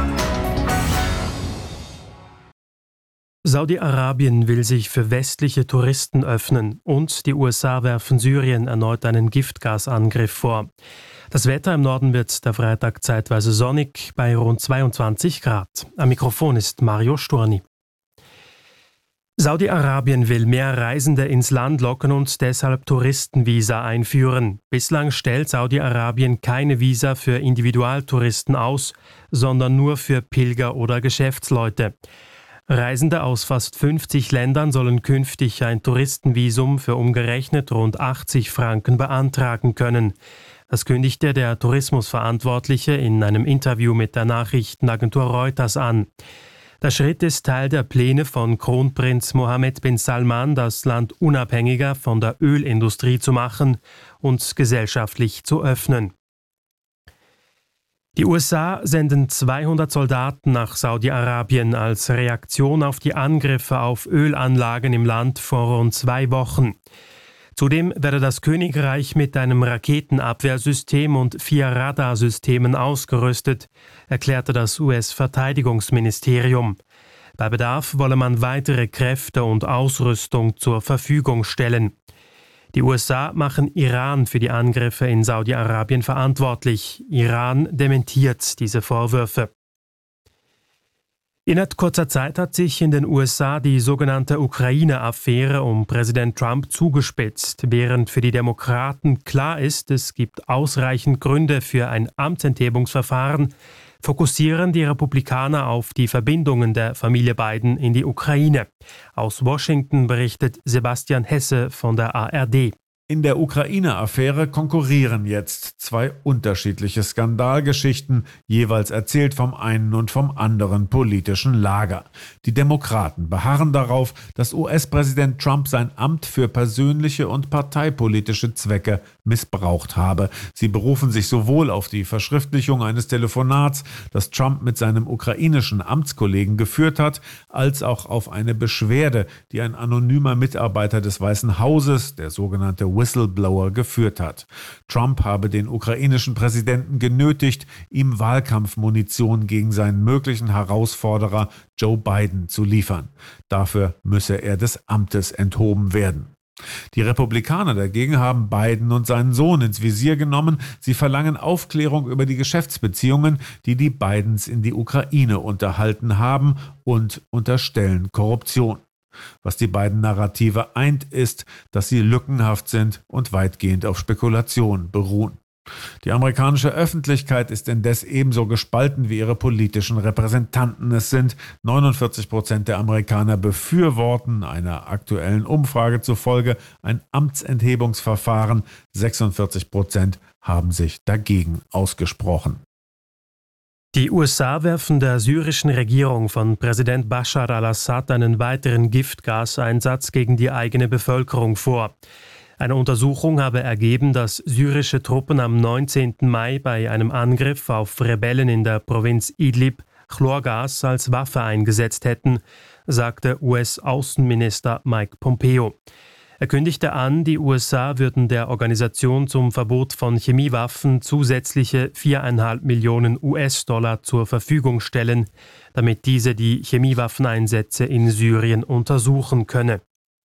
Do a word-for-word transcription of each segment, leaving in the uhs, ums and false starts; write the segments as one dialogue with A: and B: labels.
A: Saudi-Arabien will sich für westliche Touristen öffnen und die U S A werfen Syrien erneut einen Giftgasangriff vor. Das Wetter im Norden wird der Freitag zeitweise sonnig bei rund zweiundzwanzig Grad. Am Mikrofon ist Mario Sturni. Saudi-Arabien will mehr Reisende ins Land locken und deshalb Touristenvisa einführen. Bislang stellt Saudi-Arabien keine Visa für Individualtouristen aus, sondern nur für Pilger oder Geschäftsleute. Reisende aus fast fünfzig Ländern sollen künftig ein Touristenvisum für umgerechnet rund achtzig Franken beantragen können. Das kündigte der Tourismusverantwortliche in einem Interview mit der Nachrichtenagentur Reuters an. Der Schritt ist Teil der Pläne von Kronprinz Mohammed bin Salman, das Land unabhängiger von der Ölindustrie zu machen und gesellschaftlich zu öffnen. Die U S A senden zweihundert Soldaten nach Saudi-Arabien als Reaktion auf die Angriffe auf Ölanlagen im Land vor rund zwei Wochen. Zudem werde das Königreich mit einem Raketenabwehrsystem und vier Radarsystemen ausgerüstet, erklärte das U S-Verteidigungsministerium. Bei Bedarf wolle man weitere Kräfte und Ausrüstung zur Verfügung stellen. Die U S A machen Iran für die Angriffe in Saudi-Arabien verantwortlich. Iran dementiert diese Vorwürfe. Innerhalb kurzer Zeit hat sich in den U S A die sogenannte Ukraine-Affäre um Präsident Trump zugespitzt. Während für die Demokraten klar ist, es gibt ausreichend Gründe für ein Amtsenthebungsverfahren, fokussieren die Republikaner auf die Verbindungen der Familie Biden in die Ukraine. Aus Washington berichtet Sebastian Hesse von der A R D.
B: In der Ukraine-Affäre konkurrieren jetzt zwei unterschiedliche Skandalgeschichten, jeweils erzählt vom einen und vom anderen politischen Lager. Die Demokraten beharren darauf, dass U S-Präsident Trump sein Amt für persönliche und parteipolitische Zwecke missbraucht habe. Sie berufen sich sowohl auf die Verschriftlichung eines Telefonats, das Trump mit seinem ukrainischen Amtskollegen geführt hat, als auch auf eine Beschwerde, die ein anonymer Mitarbeiter des Weißen Hauses, der sogenannte Whistleblower, geführt hat. Trump habe den ukrainischen Präsidenten genötigt, ihm Wahlkampfmunition gegen seinen möglichen Herausforderer Joe Biden zu liefern. Dafür müsse er des Amtes enthoben werden. Die Republikaner dagegen haben Biden und seinen Sohn ins Visier genommen. Sie verlangen Aufklärung über die Geschäftsbeziehungen, die die Bidens in die Ukraine unterhalten haben, und unterstellen Korruption. Was die beiden Narrative eint, ist, dass sie lückenhaft sind und weitgehend auf Spekulation beruhen. Die amerikanische Öffentlichkeit ist indes ebenso gespalten wie ihre politischen Repräsentanten es sind. neunundvierzig Prozent der Amerikaner befürworten, einer aktuellen Umfrage zufolge, ein Amtsenthebungsverfahren. sechsundvierzig Prozent haben sich dagegen ausgesprochen.
A: Die U S A werfen der syrischen Regierung von Präsident Bashar al-Assad einen weiteren Giftgaseinsatz gegen die eigene Bevölkerung vor. Eine Untersuchung habe ergeben, dass syrische Truppen am neunzehnten Mai bei einem Angriff auf Rebellen in der Provinz Idlib Chlorgas als Waffe eingesetzt hätten, sagte U S-Außenminister Mike Pompeo. Er kündigte an, die U S A würden der Organisation zum Verbot von Chemiewaffen zusätzliche viereinhalb Millionen U S-Dollar zur Verfügung stellen, damit diese die Chemiewaffeneinsätze in Syrien untersuchen könne.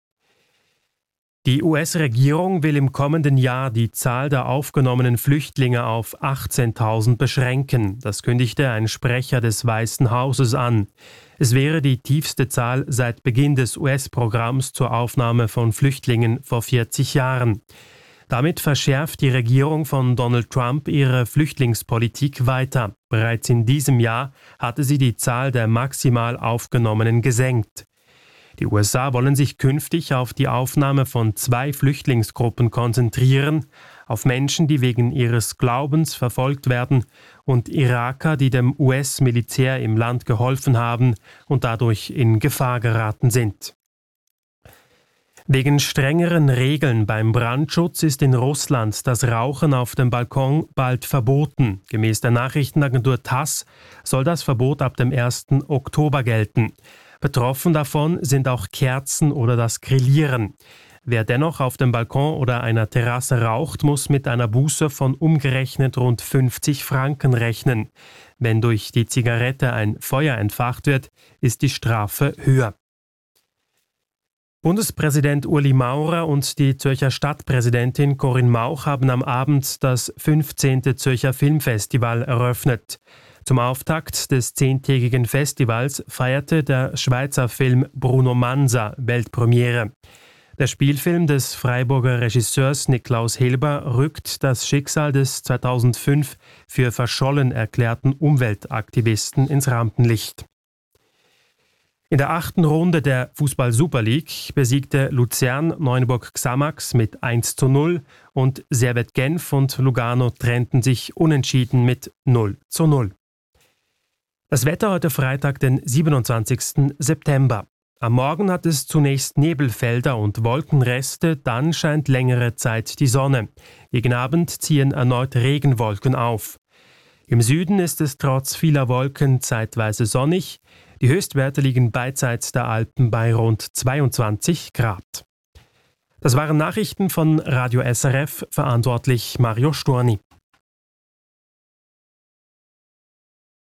A: Die U S-Regierung will im kommenden Jahr die Zahl der aufgenommenen Flüchtlinge auf achtzehntausend beschränken. Das kündigte ein Sprecher des Weißen Hauses an. Es wäre die tiefste Zahl seit Beginn des U S-Programms zur Aufnahme von Flüchtlingen vor vierzig Jahren. Damit verschärft die Regierung von Donald Trump ihre Flüchtlingspolitik weiter. Bereits in diesem Jahr hatte sie die Zahl der maximal Aufgenommenen gesenkt. Die U S A wollen sich künftig auf die Aufnahme von zwei Flüchtlingsgruppen konzentrieren, auf Menschen, die wegen ihres Glaubens verfolgt werden, und Iraker, die dem U S-Militär im Land geholfen haben und dadurch in Gefahr geraten sind. Wegen strengeren Regeln beim Brandschutz ist in Russland das Rauchen auf dem Balkon bald verboten. Gemäß der Nachrichtenagentur TASS soll das Verbot ab dem ersten Oktober gelten. Betroffen davon sind auch Kerzen oder das Grillieren. Wer dennoch auf dem Balkon oder einer Terrasse raucht, muss mit einer Buße von umgerechnet rund fünfzig Franken rechnen. Wenn durch die Zigarette ein Feuer entfacht wird, ist die Strafe höher. Bundespräsident Ueli Maurer und die Zürcher Stadtpräsidentin Corinne Mauch haben am Abend das fünfzehnte Zürcher Filmfestival eröffnet. Zum Auftakt des zehntägigen Festivals feierte der Schweizer Film Bruno Manza Weltpremiere. Der Spielfilm des Freiburger Regisseurs Niklaus Hilber rückt das Schicksal des zweitausendfünf für verschollen erklärten Umweltaktivisten ins Rampenlicht. In der achten Runde der Fußball-Super League besiegte Luzern Neuenburg Xamax mit eins zu null und Servette Genf und Lugano trennten sich unentschieden mit null zu null. Das Wetter heute Freitag, den siebenundzwanzigsten September. Am Morgen hat es zunächst Nebelfelder und Wolkenreste, dann scheint längere Zeit die Sonne. Gegen Abend ziehen erneut Regenwolken auf. Im Süden ist es trotz vieler Wolken zeitweise sonnig. Die Höchstwerte liegen beidseits der Alpen bei rund zweiundzwanzig Grad. Das waren Nachrichten von Radio S R F, verantwortlich Mario Storni.